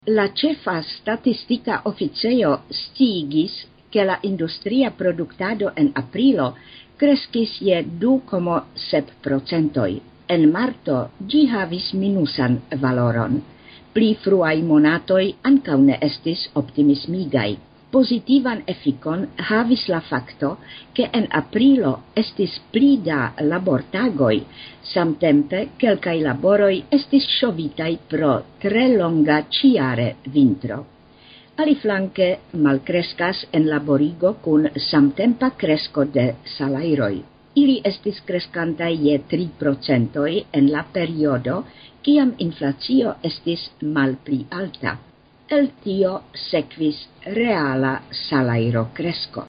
La ĉefa statistika oficejo sciigis, ke la industria produktado en aprilo kreskis je 2,7%. En marto ĝi havis minusan valoron. Pli fruaj monatoj ankaŭ ne estis optimismigaj. Pozitivan efikon havis la fakto, ke en aprilo estis pli da labortagoj, samtempe kelkaj laboroj estis ŝovitaj pro tre longa ĉiare vintro. Aliflanke malkreskas enlaborigo kun samtempa kresko de salajroj. Ili estis kreskantaj je 3% en la periodo, kiam inflacio estis malpli alta. El tio sekvis reala salajro kresko.